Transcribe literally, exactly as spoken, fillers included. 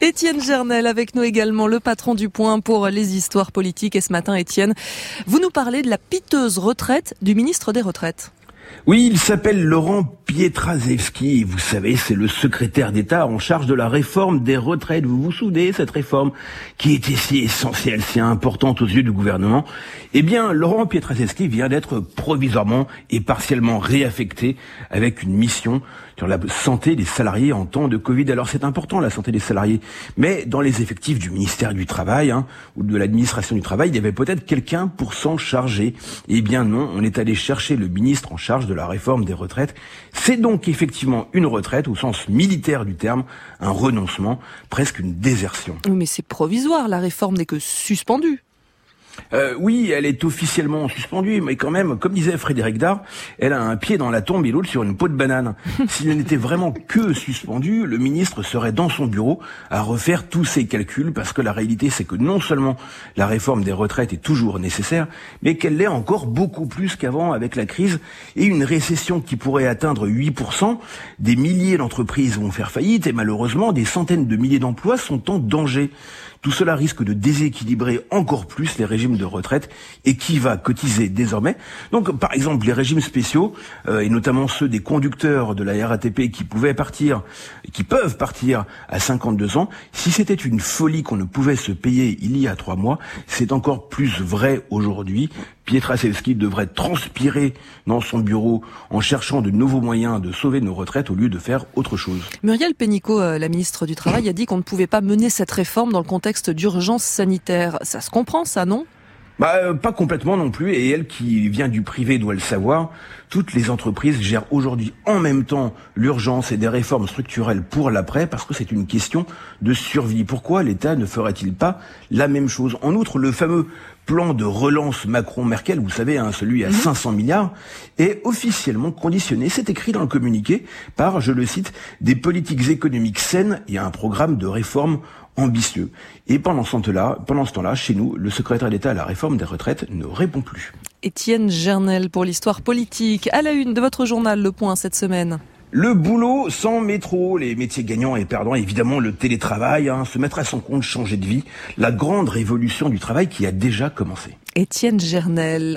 Étienne Gernel avec nous également, le patron du Point pour les histoires politiques. Et ce matin, Étienne, vous nous parlez de la piteuse retraite du ministre des Retraites. Oui, il s'appelle Laurent Pietraszewski, vous savez, c'est le secrétaire d'État en charge de la réforme des retraites. Vous vous souvenez, cette réforme qui était si essentielle, si importante aux yeux du gouvernement? Eh bien, Laurent Pietraszewski vient d'être provisoirement et partiellement réaffecté avec une mission sur la santé des salariés en temps de Covid. Alors c'est important, la santé des salariés, mais dans les effectifs du ministère du Travail hein, ou de l'administration du Travail, il y avait peut-être quelqu'un pour s'en charger. Eh bien non, on est allé chercher le ministre en charge de la réforme des retraites. C'est donc effectivement une retraite au sens militaire du terme, un renoncement, presque une désertion. Mais c'est provisoire, la réforme n'est que suspendue. Euh, oui, elle est officiellement suspendue, mais quand même, comme disait Frédéric Dard, elle a un pied dans la tombe et l'autre sur une peau de banane. S'il n'était vraiment que suspendu, le ministre serait dans son bureau à refaire tous ses calculs, parce que la réalité, c'est que non seulement la réforme des retraites est toujours nécessaire, mais qu'elle l'est encore beaucoup plus qu'avant avec la crise et une récession qui pourrait atteindre huit pour cent. Des milliers d'entreprises vont faire faillite et malheureusement, des centaines de milliers d'emplois sont en danger. Tout cela risque de déséquilibrer encore plus les régimes de retraite. Et qui va cotiser désormais? Donc, par exemple, les régimes spéciaux, euh, et notamment ceux des conducteurs de la R A T P qui pouvaient partir, qui peuvent partir à cinquante-deux ans, si c'était une folie qu'on ne pouvait se payer il y a trois mois, c'est encore plus vrai aujourd'hui. Pietraszewski devrait transpirer dans son bureau en cherchant de nouveaux moyens de sauver nos retraites au lieu de faire autre chose. Muriel Pénicaud, la ministre du Travail, a dit qu'on ne pouvait pas mener cette réforme dans le contexte d'urgence sanitaire. Ça se comprend, ça, non ? Bah, euh, pas complètement non plus, et elle qui vient du privé doit le savoir. Toutes les entreprises gèrent aujourd'hui en même temps l'urgence et des réformes structurelles pour l'après, parce que c'est une question de survie. Pourquoi l'État ne ferait-il pas la même chose? En outre, le fameux plan de relance Macron-Merkel, vous savez, hein, celui à cinq cents milliards, est officiellement conditionné, c'est écrit dans le communiqué, par, je le cite, des politiques économiques saines et un programme de réforme ambitieux. Et pendant ce temps-là, pendant ce temps-là, chez nous, le secrétaire d'État à la réforme des retraites ne répond plus. Étienne Gernel pour l'histoire politique, à la une de votre journal Le Point cette semaine. Le boulot sans métro, les métiers gagnants et perdants, évidemment le télétravail, hein, se mettre à son compte, changer de vie, la grande révolution du travail qui a déjà commencé. Étienne Gernel.